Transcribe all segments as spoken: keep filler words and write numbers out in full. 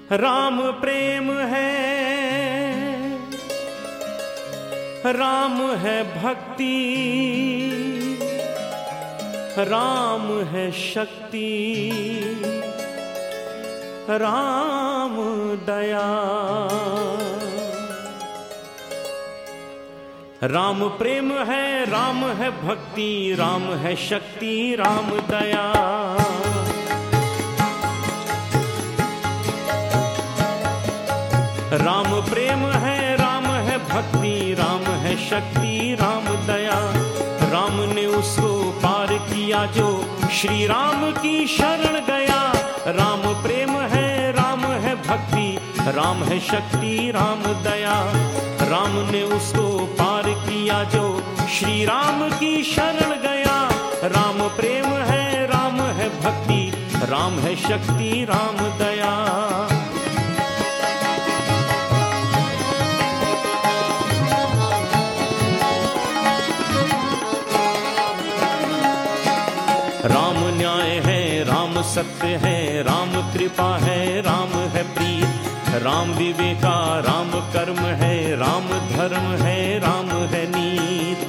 राम प्रेम है, राम है भक्ति, राम है शक्ति, राम दया। राम प्रेम है, राम है भक्ति, राम है शक्ति, राम दया। राम प्रेम है, राम है भक्ति, राम है शक्ति, राम दया। राम ने उसको पार किया जो श्री राम की शरण गया। राम प्रेम है, राम है भक्ति, राम है शक्ति, राम दया। राम ने उसको पार किया जो श्री राम की शरण गया। राम प्रेम है, राम है भक्ति, राम है शक्ति, राम दया। राम न्याय है, राम सत्य है, राम कृपा है, राम है प्रीत। राम विवेका, राम कर्म है, राम धर्म है, राम है नीत।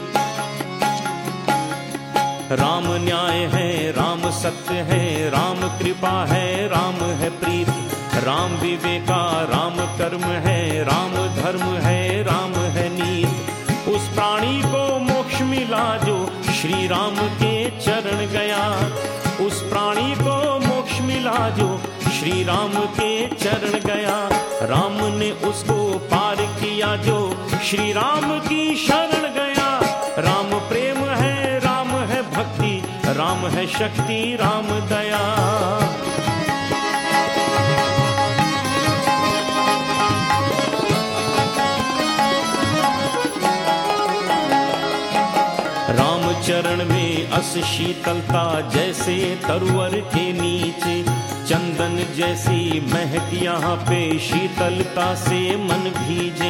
राम न्याय है, राम सत्य है, राम कृपा है, राम है प्रीत। राम विवेका, राम कर्म है, राम धर्म है, राम है नीत। उस प्राणी को मोक्ष मिला जो श्री राम के चरण गया। उस प्राणी को मोक्ष मिला जो श्री राम के चरण गया। राम ने उसको पार किया जो श्री राम की शरण गया। राम प्रेम है, राम है भक्ति, राम है शक्ति, राम दया। चरण में अस शीतलता जैसे तरुवर के नीचे। चंदन जैसी महक यहाँ पे शीतलता से मन भीजे।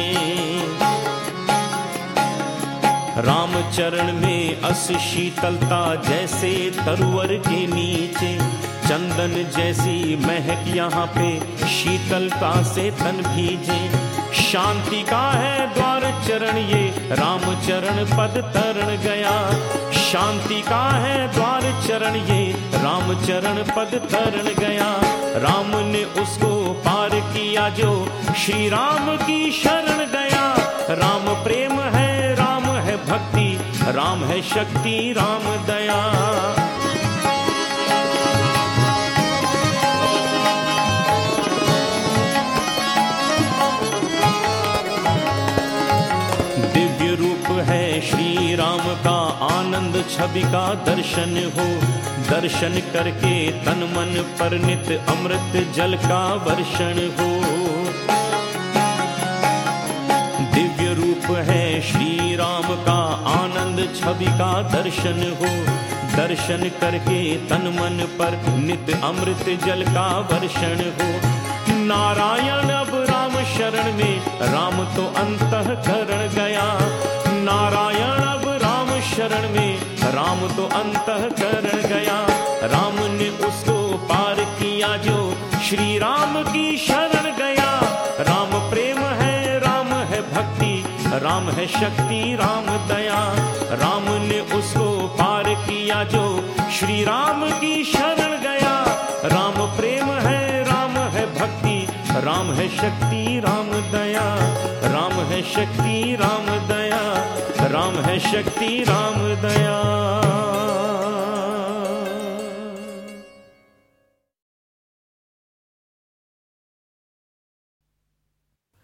राम चरण में अस शीतलता जैसे तरुवर के नीचे। चंदन जैसी महक यहाँ पे शीतलता से तन भीजे। शांति का है द्वार चरण ये, राम चरण पद तरण गया। शांति का है द्वार चरण ये, राम चरण पद तरण गया। राम ने उसको पार किया जो श्री राम की शरण गया। राम प्रेम है, राम है भक्ति, राम है शक्ति, राम दया। है श्री राम का आनंद छवि का दर्शन हो। दर्शन करके तन मन पर नित अमृत जल का वर्षण हो। दिव्य रूप है श्री राम का आनंद छवि का दर्शन हो। दर्शन करके तन मन पर नित अमृत जल का वर्षण हो। नारायण अब राम शरण में, राम तो अंतःकरण गया। नारायण अब राम शरण में, राम तो अंतःकरण गया। राम ने उसको पार किया जो श्री राम की शरण गया। राम प्रेम है, राम है भक्ति, राम है शक्ति, राम दया। राम ने उसको पार किया जो श्री राम की शरण गया। राम प्रेम है, राम है भक्ति, राम है शक्ति, राम दया। राम है शक्ति, राम दया। राम है शक्ति, राम दया।